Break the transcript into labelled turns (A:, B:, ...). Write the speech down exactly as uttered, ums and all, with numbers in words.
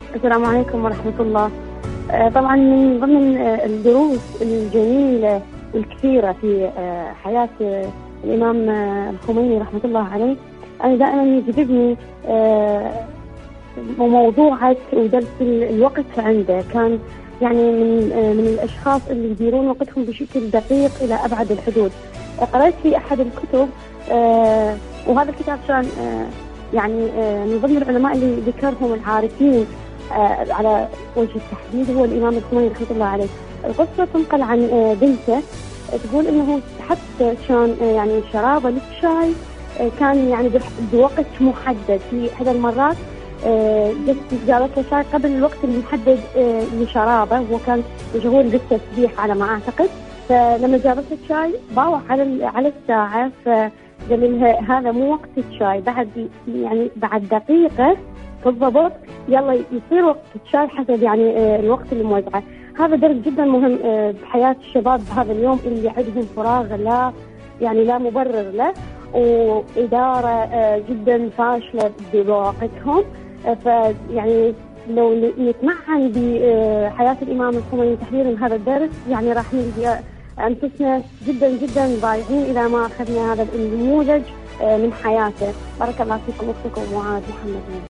A: السلام عليكم ورحمة الله. آه، طبعا من ضمن آه، الدروس الجميلة والكثيرة في آه، حياة آه، الإمام آه، الخميني رحمة الله عليه، أنا دائما يجذبني آه، موضوعة ودرس الوقت عنده. كان يعني من آه، من الأشخاص اللي يديرون وقتهم بشكل دقيق إلى أبعد الحدود. قرأت في أحد الكتب آه، وهذا الكتاب كان آه، يعني آه، من ضمن العلماء اللي ذكرهم العارفين آه على وجه التحديد هو الإمام الخميني رحمة الله عليه. القصة تنقل عن آه بنته، آه تقول إنه حتى كان آه يعني شرابة للشاي آه كان يعني بوقت محدد. في إحدى المرات آه جت جابت له شاي قبل الوقت المحدد آه لشرابه، وكان مشغول بالتسبيح على ما أعتقد. فلما جابت له الشاي باوع على على الساعة، فقال لها هذا مو وقت الشاي، بعد يعني بعد دقيقة بالضبط يلا يصير وقت الشاي حسب يعني آه الوقت اللي موزعه. هذا درس جدا مهم آه بحياة الشباب بهذا اليوم اللي عندهم فراغ لا يعني لا مبرر له، وإدارة آه جدا فاشلة بوقتهم. آه فيعني لو نتمعن بحياة الإمام الخميني تحديدا هذا الدرس، يعني راح نلقى أنفسنا جدا جدا ضايعين إذا ما أخذنا هذا النموذج آه من حياته. بارك الله فيكم أختكم معاذ محمد.